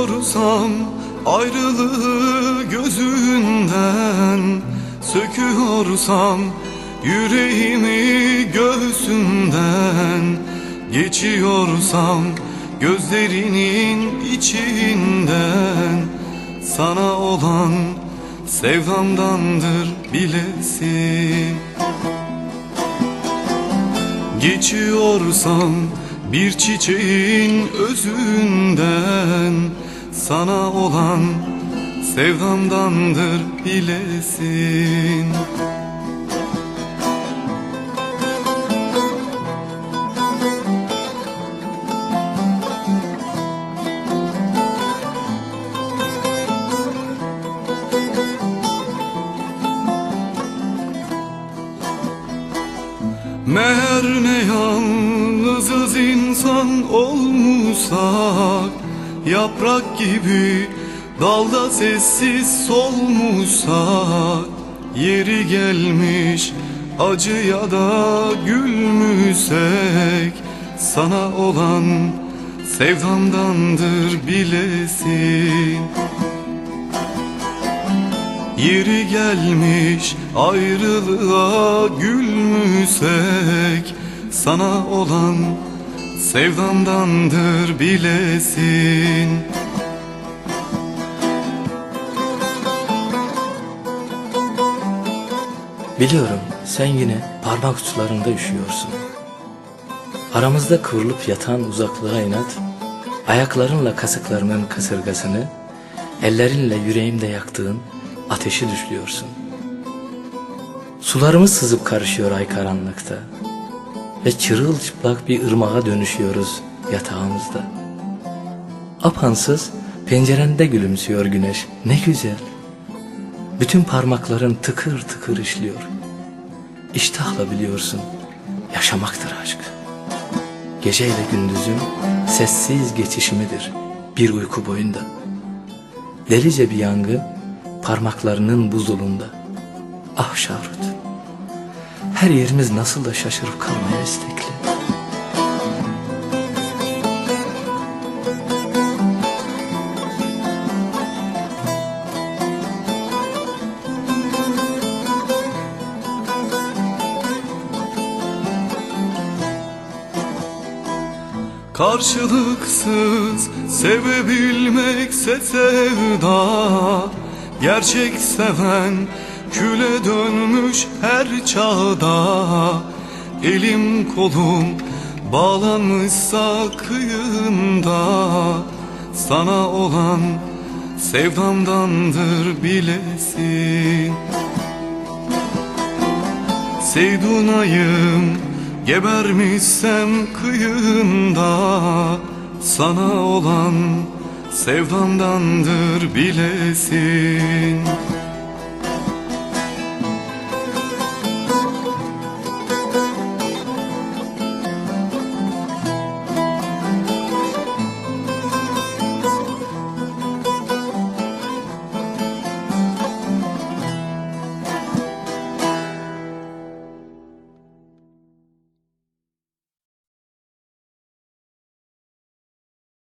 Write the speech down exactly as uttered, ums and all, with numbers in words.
Çekiyorsam ayrılığı gözünden, söküyorsam yüreğimi göğsünden, geçiyorsam gözlerinin içinden, sana olan sevdamdandır bilesin. Geçiyorsam bir çiçeğin özünden, sana olan sevdamdandır bilesin. Meğer ne yalnızız insan olmuşsak, yaprak gibi dalda sessiz solmuşsak, yeri gelmiş acıya da gülmüşsek, sana olan sevdamdandır bilesin. Yeri gelmiş ayrılığa gülmüşsek, sana olan sevdamdandır bilesin. Biliyorum sen yine parmak uçlarında üşüyorsun. Aramızda kıvrılıp yatan uzaklığa inat, ayaklarınla kasıklarımın kasırgasını, ellerinle yüreğimde yaktığın ateşi düşlüyorsun. Sularımız sızıp karışıyor ay karanlıkta ve çırılçıplak bir ırmağa dönüşüyoruz yatağımızda. Apansız pencerende gülümsüyor güneş, ne güzel. Bütün parmakların tıkır tıkır işliyor. İştahla biliyorsun, yaşamaktır aşk. Geceyle gündüzün sessiz geçişimidir bir uyku boyunda. Delice bir yangın parmaklarının buzulunda. Ah Şahrut, her yerimiz nasıl da şaşırıp kalmaya istekli. Karşılıksız sevebilmekse sevda, gerçek seven küle dönmüş her çağda. Elim kolum bağlanmışsa kıyında, sana olan sevdamdandır bilesin. Seydunayım gebermişsem kıyında, sana olan sevdamdandır bilesin.